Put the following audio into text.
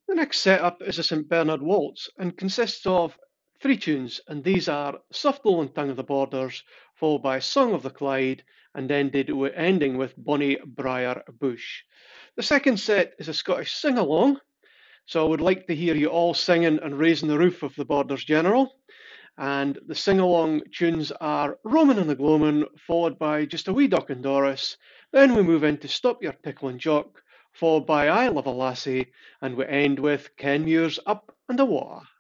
The next setup is a St Bernard waltz and consists of three tunes, and these are Soft Lowland Tongue of the Borders, followed by Song of the Clyde, and ending with Bonnie Briar Bush. The second set is a Scottish sing along, so I would like to hear you all singing and raising the roof of the Borders General. And the sing along tunes are Roman and the Gloamin', followed by Just a Wee Duck and Doris. Then we move into Stop Your Tickling Jock, followed by I Love a Lassie, and we end with Ken Muir's Up and Awa.